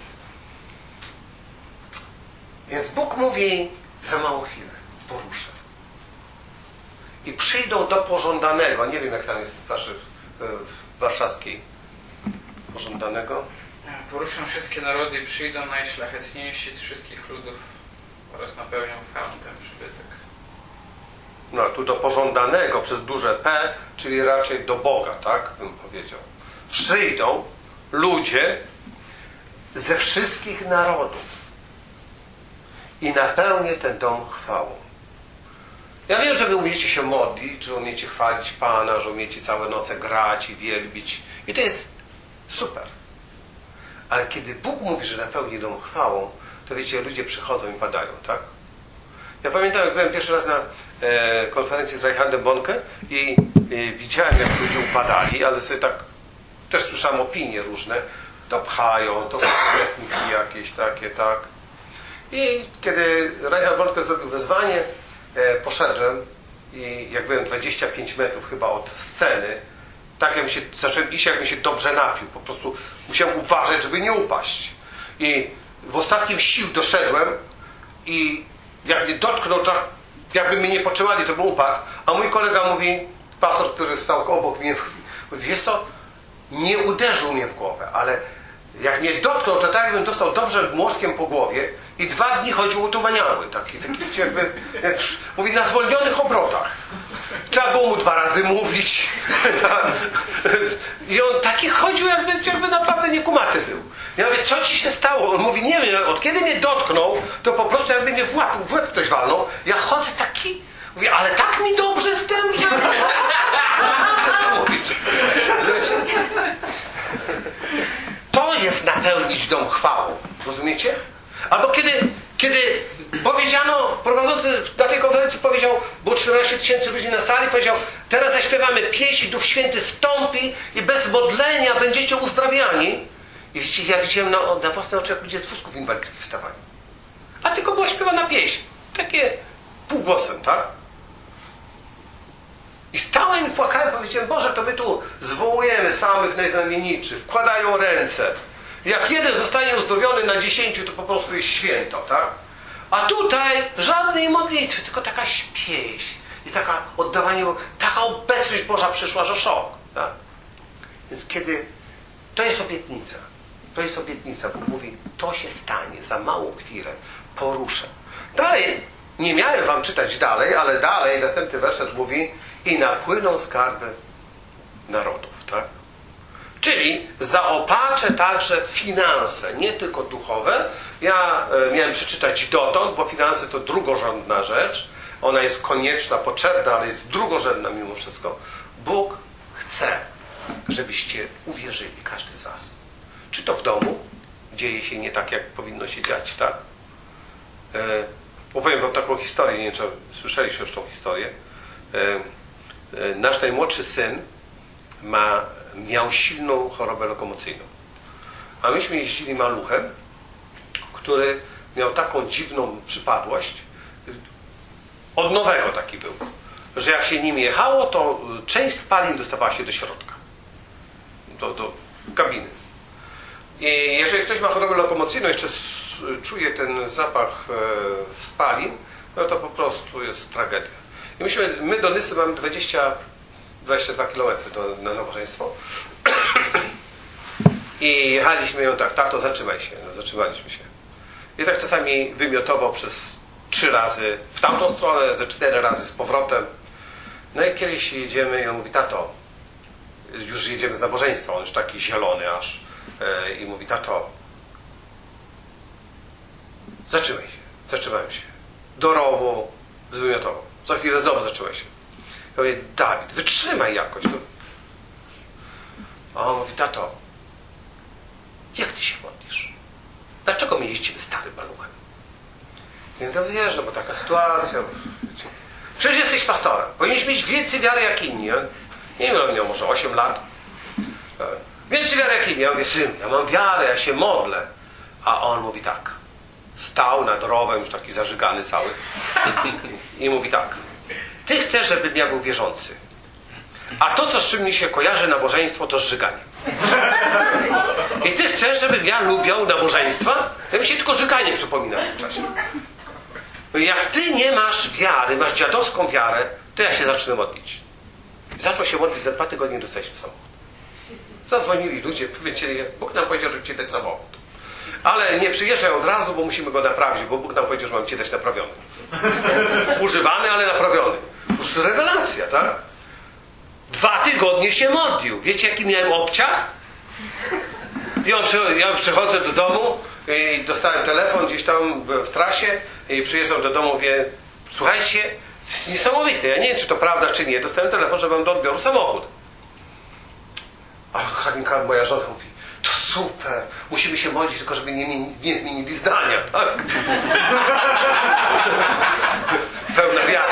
Więc Bóg mówi, za małą chwilę poruszę. I przyjdą do pożądanego. Nie wiem, jak tam jest w, waszych, w warszawskiej pożądanego. Poruszą wszystkie narody i przyjdą najszlachetniejsi z wszystkich ludów oraz napełnią chwałą ten przybytek. No, tu do pożądanego przez duże P, czyli raczej do Boga, tak bym powiedział. Przyjdą ludzie ze wszystkich narodów i napełnię ten dom chwałą. Ja wiem, że wy umiecie się modlić, że umiecie chwalić Pana, że umiecie całe noce grać i wielbić. I to jest super. Ale kiedy Bóg mówi, że napełni dom chwałą, to wiecie, ludzie przychodzą i padają, tak? Ja pamiętam, jak byłem pierwszy raz na e, konferencji z Reinhardem Bonke i e, widziałem, jak ludzie upadali, ale sobie tak też słyszałem opinie różne. To pchają, to są techniki jakieś takie, tak. I kiedy Reinhard Bonke zrobił wezwanie, e, poszedłem i jak byłem dwadzieścia pięć metrów chyba od sceny, tak jakbym się, zacząłem iść, jakbym się dobrze napił. Po prostu musiałem uważać, żeby nie upaść. I w ostatnim sił doszedłem i jak mnie dotknął, tak jakby mnie nie potrzymali, to bym upadł. A mój kolega mówi, pastor, który stał obok mnie, mówi, wiesz co, nie uderzył mnie w głowę, ale jak mnie dotknął, to tak jakbym dostał dobrze młotkiem po głowie i dwa dni chodził otumaniały. Taki, taki jakby, jak, mówi, na zwolnionych obrotach. Trzeba było mu dwa razy mówić. I on taki chodził, jakby, jakby naprawdę niekumaty był. Ja mówię, co ci się stało? On mówi, nie wiem, od kiedy mnie dotknął, to po prostu jakby mnie w łeb, w łeb ktoś walnął. Ja chodzę taki, mówię, ale tak mi dobrze z tym, że... To jest napełnić dom chwałą. Rozumiecie? Albo kiedy, kiedy powiedziano, prowadzący na tej konferencji powiedział, było czternaście tysięcy ludzi na sali, powiedział, teraz zaśpiewamy pieśń, Duch Święty stąpi i bez modlenia będziecie uzdrawiani. I widzicie, ja widziałem na, na własne oczy, jak ludzie z wózków inwalidzkich wstawali. A tylko była śpiewana pieśń. Takie półgłosem, tak? I stałem i płakałem, powiedziałem, Boże, to my tu zwołujemy samych najznamienitszych, wkładają ręce. Jak jeden zostanie uzdrowiony na dziesięciu, to po prostu jest święto, tak? A tutaj żadnej modlitwy, tylko taka pieśń i taka oddawanie, taka obecność Boża przyszła, że szok, tak? Więc kiedy, to jest obietnica, to jest obietnica, Bóg mówi, to się stanie, za małą chwilę poruszę. Dalej, nie miałem wam czytać dalej, ale dalej, następny werset mówi, i napłyną skarby narodów, tak? Czyli zaopatrzę także finanse, nie tylko duchowe. Ja e, miałem przeczytać dotąd, bo finanse to drugorzędna rzecz. Ona jest konieczna, potrzebna, ale jest drugorzędna mimo wszystko. Bóg chce, żebyście uwierzyli, każdy z was. Czy to w domu dzieje się nie tak, jak powinno się dziać, tak? E, opowiem wam taką historię, nie wiem, czy słyszeliście już tą historię. E, e, nasz najmłodszy syn ma, miał silną chorobę lokomocyjną. A myśmy jeździli maluchem, który miał taką dziwną przypadłość, od nowego taki był, że jak się nim jechało, to część spalin dostawała się do środka, do, do kabiny. I jeżeli ktoś ma chorobę lokomocyjną, jeszcze czuje ten zapach e, spalin, no to po prostu jest tragedia. I myśmy, my do Nysy mamy dwadzieścia, dwadzieścia dwa kilometry do, na nabożeństwo. I jechaliśmy ją tak, tato, zatrzymaj się. No, zatrzymaliśmy się. I tak czasami wymiotował przez trzy razy w tamtą stronę, ze cztery razy z powrotem. No i kiedyś jedziemy i on mówi, tato, już jedziemy z nabożeństwa, on już taki zielony aż. E, I mówi, tato, zatrzymaj się. Zatrzymałem się. Do rowu zwymiotował. Za chwilę znowu zatrzymaj się. Ja mówię, Dawid, wytrzymaj jakoś. To... A on mówi, tato, jak ty się modlisz? Dlaczego my jeździmy starym maluchem? Nie, to wiesz, no bo taka sytuacja. Przecież jesteś pastorem. Powinieneś mieć więcej wiary jak inni. Nie wiem, on miał może osiem lat. Więcej wiary jak inni. Ja mówię, syn, ja mam wiarę, ja się modlę. A on mówi tak. Stał nad rowem, już taki zażygany cały. I mówi tak. Ty chcesz, żebym ja był wierzący. A to, co z czym mi się kojarzy nabożeństwo, to żyganie. I ty chcesz, żebym ja lubiał nabożeństwa? Ja mi się tylko żyganie przypomina w tym czasie. Jak ty nie masz wiary, masz dziadowską wiarę, to ja się zacznę modlić. I zaczął się modlić, za dwa tygodnie dostaliśmy samochód. Zadzwonili ludzie, powiedzieli, Bóg nam powiedział, żeby ci dać samochód. Ale nie przyjeżdżaj od razu, bo musimy go naprawić, bo Bóg nam powiedział, że mam ci dać naprawiony. Używany, ale naprawiony. Po prostu rewelacja, tak? Dwa tygodnie się modlił. Wiecie, jaki miałem obciach? I on, ja przychodzę do domu i dostałem telefon gdzieś tam w trasie i przyjeżdżam do domu, mówię, słuchajcie, to jest niesamowite, ja nie wiem, czy to prawda, czy nie. Dostałem telefon, że mam do odbioru samochód. A Halinka, moja żona, mówi, to super, musimy się modlić, tylko żeby nie, nie zmienili zdania, tak? Pełna wiara.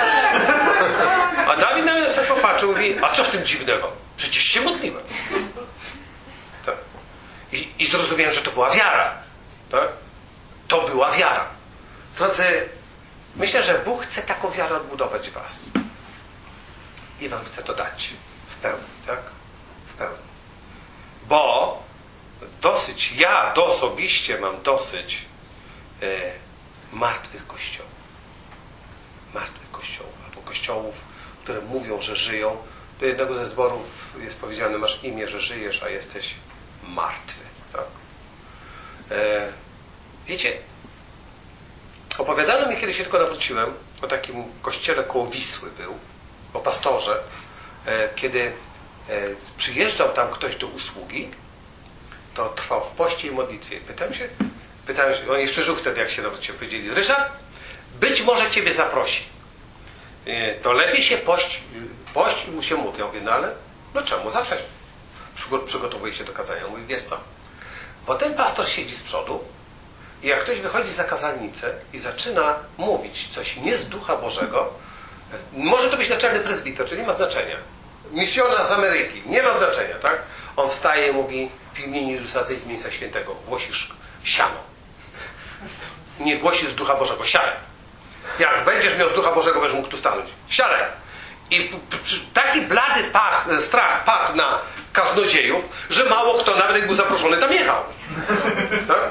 A Dawid na mnie sobie popatrzył i mówi, a co w tym dziwnego? Przecież się modliłem. Tak. I, I zrozumiałem, że to była wiara. Tak? To była wiara. Drodzy, myślę, że Bóg chce taką wiarę odbudować w was. I wam chce to dać. W pełni, tak? W pełni. Bo dosyć, ja osobiście mam dosyć e, martwych kościołów. Martwych kościołów. Albo kościołów, które mówią, że żyją. Do jednego ze zborów jest powiedziane, masz imię, że żyjesz, a jesteś martwy. Tak? E, wiecie, opowiadano mi, kiedy się tylko nawróciłem, o takim kościele koło Wisły był, o pastorze, e, kiedy e, przyjeżdżał tam ktoś do usługi, to trwał w poście i modlitwie. Pytałem się, pytałem się, on jeszcze żył wtedy, jak się nawróciłem, powiedzieli, Ryszard, być może Ciebie zaprosi. E, to lepiej się pość, pość i mu się módl. Ja mówię, no ale, no czemu? Zawsze przygotowuje się do kazania. Mówi, wiesz co, bo ten pastor siedzi z przodu i jak ktoś wychodzi za kazalnicę i zaczyna mówić coś nie z Ducha Bożego, może to być naczelny prezbiter, to nie ma znaczenia. Misjonarz z Ameryki, nie ma znaczenia, tak? On wstaje i mówi, w imieniu Jezusa zejdź z miejsca świętego, głosisz siano. Nie głosi z Ducha Bożego, siadaj. Jak będziesz miał z Ducha Bożego, będziesz mógł tu stanąć. Siadaj. I taki blady pach, strach padł na kaznodziejów, że mało kto, nawet jak był zaproszony, tam jechał. Tak?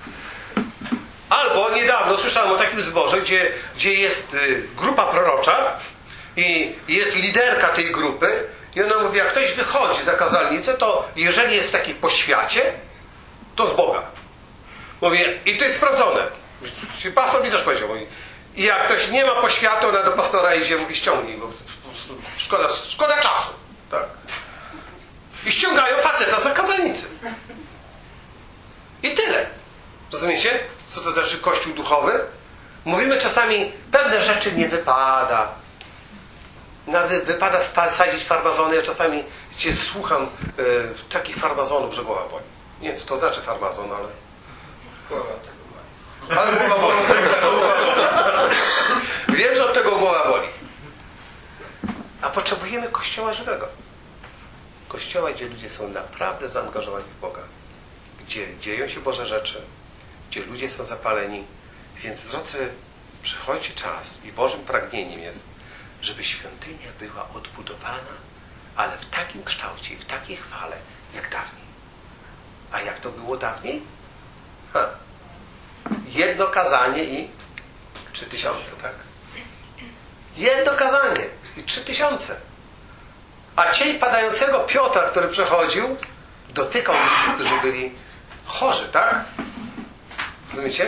Albo niedawno słyszałem o takim zborze, gdzie, gdzie jest y, grupa prorocza i jest liderka tej grupy i ona mówi, jak ktoś wychodzi za kazalnicę, to jeżeli jest w takiej poświacie, to z Boga. Mówię, i to jest sprawdzone. Pastor mi też powiedział, mówi, i jak ktoś nie ma poświaty, ona do pastora idzie, mówi, ściągnij, bo po prostu szkoda, szkoda czasu. Tak? I ściągają faceta za kazalnicę. I tyle. Rozumiecie? Co to znaczy Kościół duchowy? Mówimy czasami, pewne rzeczy nie wypada. Nawet wypada sadzić farmazony. Ja czasami, wiecie, słucham y, takich farmazonów, że głowa boli. Nie wiem, co to znaczy farmazon, ale... Głowa tego boli. Ale głowa boli. Wiem, że od tego głowa boli. A potrzebujemy Kościoła żywego. Kościoła, gdzie ludzie są naprawdę zaangażowani w Boga. Gdzie dzieją się Boże rzeczy. Gdzie ludzie są zapaleni. Więc, drodzy, przychodzi czas i Bożym pragnieniem jest, żeby świątynia była odbudowana, ale w takim kształcie i w takiej chwale, jak dawniej. A jak to było dawniej? Ha. Jedno kazanie i trzy tysiące, tak? Jedno kazanie i trzy tysiące. A cień padającego Piotra, który przechodził, dotykał ludzi, którzy byli chorzy, tak? Rozumiecie?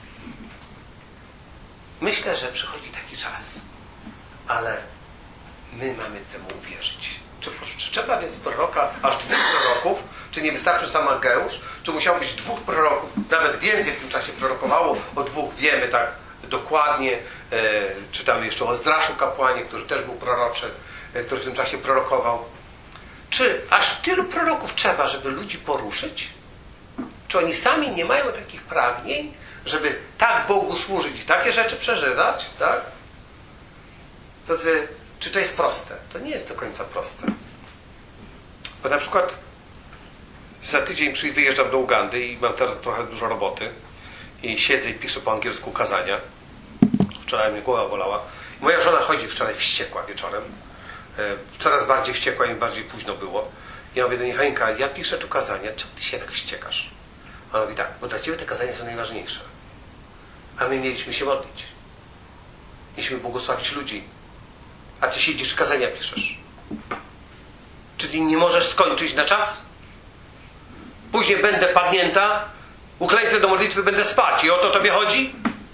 Myślę, że przychodzi taki czas, ale my mamy temu uwierzyć. Czy, czy trzeba więc proroka, aż dwóch proroków? Czy nie wystarczy sam Ageusz? Czy musiało być dwóch proroków? Nawet więcej w tym czasie prorokowało. O dwóch wiemy tak dokładnie. E, czy tam jeszcze o Ezdraszu kapłanie, który też był proroczy, e, który w tym czasie prorokował. Czy aż tylu proroków trzeba, żeby ludzi poruszyć? Czy oni sami nie mają takich pragnień, żeby tak Bogu służyć i takie rzeczy przeżywać? Tak? Drodzy, czy to jest proste? To nie jest do końca proste. Bo na przykład za tydzień wyjeżdżam do Ugandy i mam teraz trochę dużo roboty i siedzę i piszę po angielsku kazania. Wczoraj mnie głowa bolała. Moja żona chodzi wczoraj wściekła wieczorem. Coraz bardziej wściekła, im bardziej późno było. Ja mówię do niej, Hańka, ja piszę tu kazania, czemu ty się tak wściekasz? A ona mówi tak, bo dla ciebie te kazania są najważniejsze. A my mieliśmy się modlić. Mieliśmy błogosławić ludzi. A ty siedzisz i kazania piszesz. Czyli nie możesz skończyć na czas? Później będę padnięta, uklęknę do modlitwy, będę spać. I o to tobie chodzi?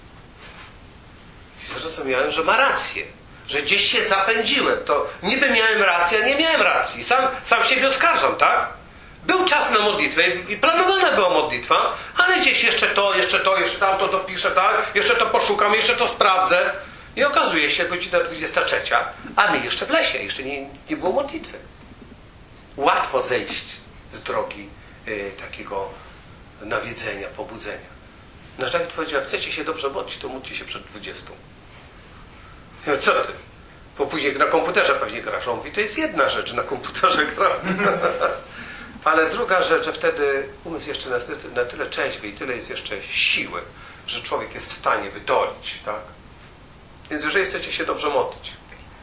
I zrozumiałem, że ma rację. Że gdzieś się zapędziłem. To niby miałem rację, a nie miałem racji. Sam, sam siebie oskarżam, tak? Był czas na modlitwę i planowana była modlitwa, ale gdzieś jeszcze to, jeszcze to, jeszcze tamto dopiszę, tak? Jeszcze to poszukam, jeszcze to sprawdzę. I okazuje się godzina dwudziesta trzecia, a my jeszcze w lesie, jeszcze nie, nie było modlitwy. Łatwo zejść z drogi y, takiego nawiedzenia, pobudzenia. Nasz Dawid powiedział, jak chcecie się dobrze modlić, to módlcie się przed dwudziestą. Ja, co ty? Bo później na komputerze pewnie grasz. On mówi, to jest jedna rzecz, na komputerze gram. Ale druga rzecz, że wtedy umysł jeszcze na, na tyle trzeźwy i tyle jest jeszcze siły, że człowiek jest w stanie wydolić, tak? Więc jeżeli chcecie się dobrze modlić,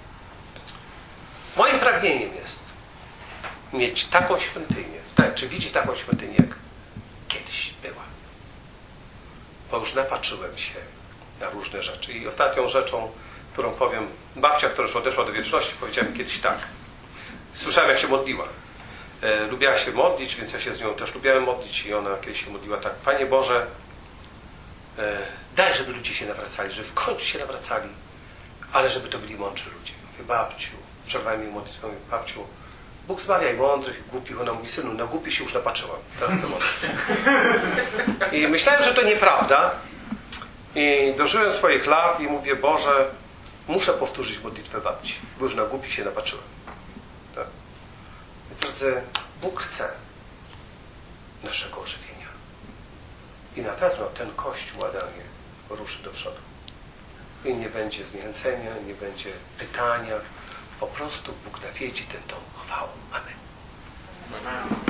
moim pragnieniem jest mieć taką świątynię, tak, czy widzieć taką świątynię, jak kiedyś była. Bo już napatrzyłem się na różne rzeczy. I ostatnią rzeczą, którą powiem. Babcia, która już odeszła do wieczności, powiedziała mi kiedyś tak. Słyszałem, jak się modliła. E, lubiła się modlić, więc ja się z nią też lubiałem modlić i ona kiedyś się modliła tak. Panie Boże, e, daj, żeby ludzie się nawracali, żeby w końcu się nawracali, ale żeby to byli mądrzy ludzie. Mówię, babciu, przerwałem jej modlitwę, mówię, babciu, Bóg zbawiaj mądrych i głupich. Ona mówi, synu, na głupi się już napatrzyłam. Teraz chcę modlić. I myślałem, że to nieprawda. I dożyłem swoich lat i mówię, Boże, muszę powtórzyć modlitwę babci, bo już na głupi się napatrzyłem. Tak? I drodzy, Bóg chce naszego ożywienia. I na pewno ten Kościół Adamie ruszy do przodu. I nie będzie zniechęcenia, nie będzie pytania. Po prostu Bóg nawiedzi ten dom chwałą. Amen. Amen.